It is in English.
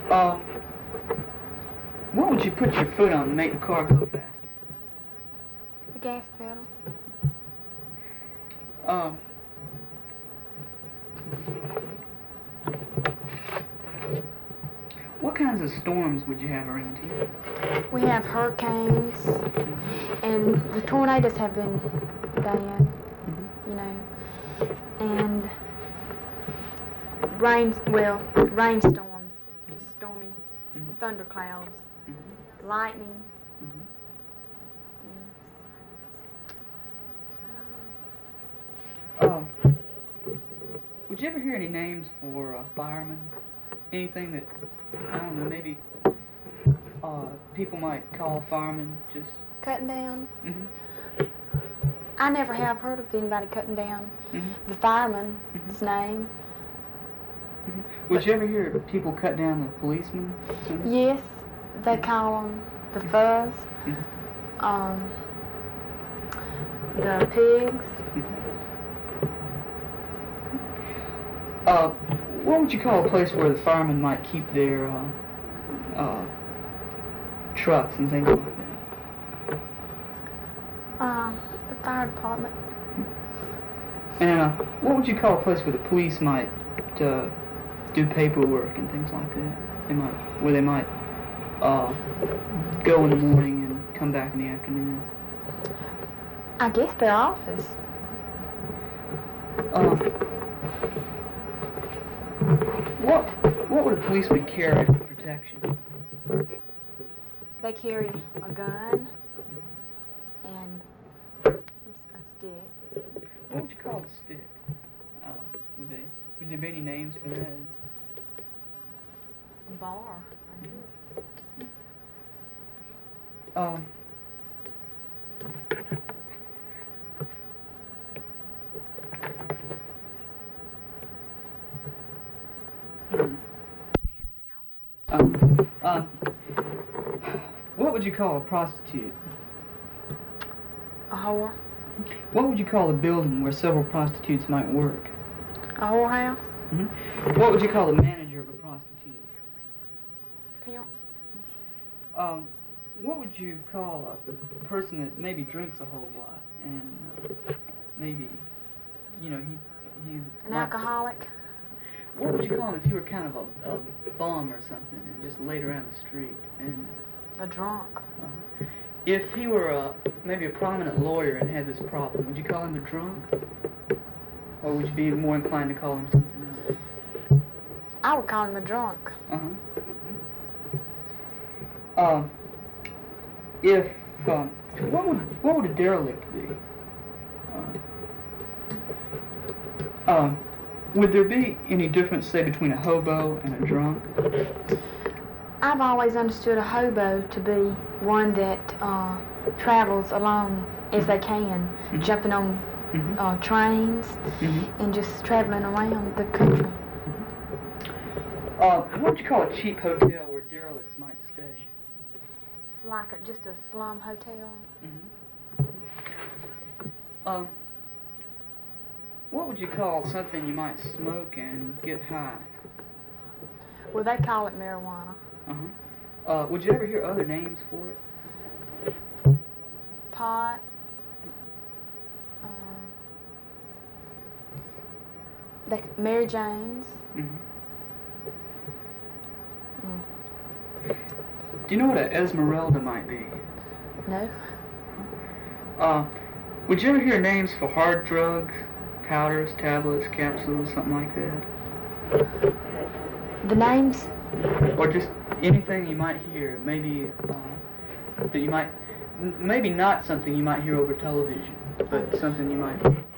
Uh, what would you put your foot on to make the car go faster? The gas pedal. Uh, what kinds of storms would you have around here? We have hurricanes, and the tornadoes have been bad, you know, and rainstorms, stormy thunderclouds, lightning. Would you ever hear any names for firemen? Anything that, I don't know, maybe people might call a fireman just... Cutting down? I never have heard of anybody cutting down the fireman's name. Would you ever hear people cut down the policemen? Yes, they call them the fuzz, the pigs. What would you call a place where the firemen might keep their trucks and things like that? The fire department. And what would you call a place where the police might do paperwork and things like that? Where they might go in the morning and come back in the afternoon. I guess their office. What would a policeman carry for protection? They carry a gun and a stick. What would you call the stick? Would there be any names for that? A bar, I guess. What would you call a prostitute? A whore. What would you call a building where several prostitutes might work? A whorehouse. What would you call the manager of a prostitute? Pimp. What would you call a person that maybe drinks a whole lot and maybe, you know, he's an alcoholic? What would you call him if you were kind of a bum or something and just laid around the street? And a drunk. If he were maybe a prominent lawyer and had this problem, would you call him a drunk? Or would you be more inclined to call him something else? I would call him a drunk. What would a derelict be? Would there be any difference, say, between a hobo and a drunk? I've always understood a hobo to be one that travels along as they can, jumping on trains and just traveling around the country. What would you call a cheap hotel where derelicts might stay? It's like just a slum hotel. What would you call something you might smoke and get high? Well, they call it marijuana. Would you ever hear other names for it? Pot. Mary Jane's. Do you know what an Esmeralda might be? No. Would you ever hear names for hard drugs? Powders, tablets, capsules, something like that? The names? Or just anything you might hear, maybe that you might, maybe not something you might hear over television, but something you might